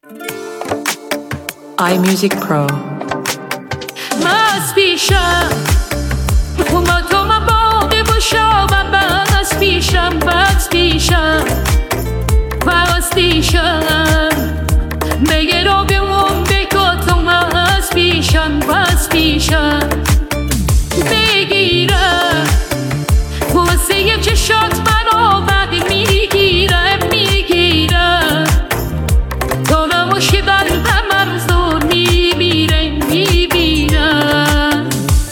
iMusic Pro. مست پیشم با تو من باده باشم، من بست پیشم، بست پیشم، بست پیشم، بگه رو بمون بگو تو مست پیشم، بست پیشم، بگیرم واسه یه چشات منو وقتی میگیرم، میگیرم تو نماشی قلبم مرزون میمیره، میمیرم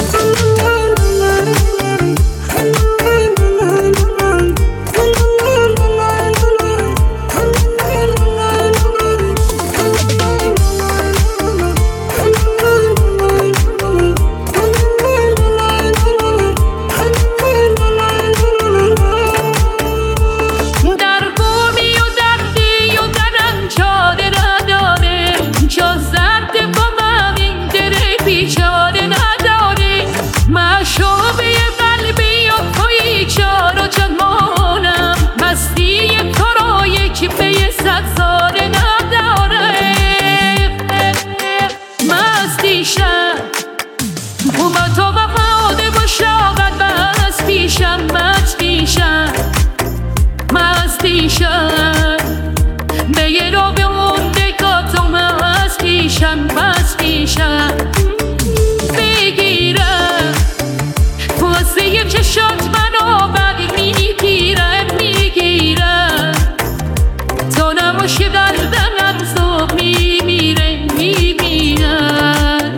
بگیرم واسه یه چشات منو وقتی میگیرم، میگیرم تو نماشی قلبم رمزو میمیره، میمیرم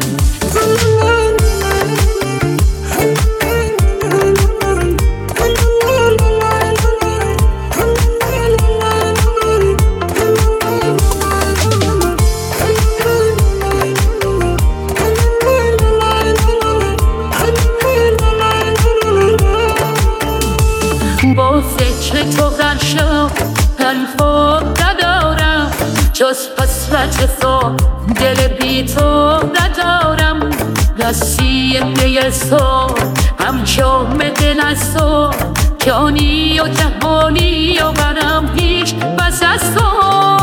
با فکر تو غرشم حرفا ندارم، جز حسرت تو دل بی تو ندارم، دستی بیسا همچون دل از تو جانی و جهانی و برم هیچ بس از تو